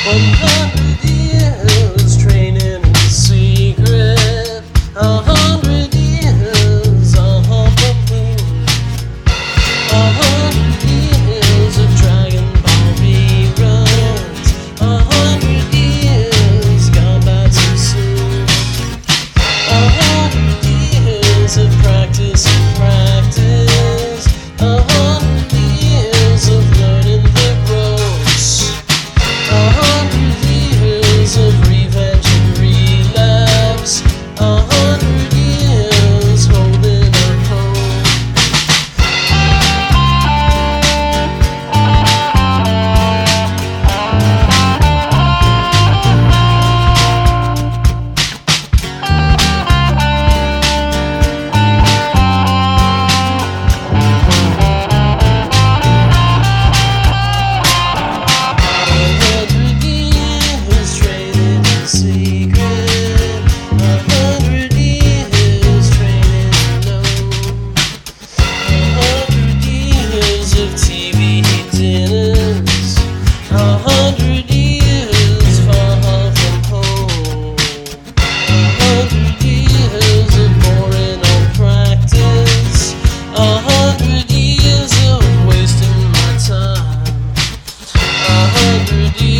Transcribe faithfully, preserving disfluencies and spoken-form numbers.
One hundred years training in secret. A hundred years on the moon. A hundred years of Dragon Ball reruns. A hundred years gone by too soon. A hundred years of practice and practice. A hundred years of learning the ropes. A hundred years of revenge and relapse. A hundred years holding up hope. Hundred years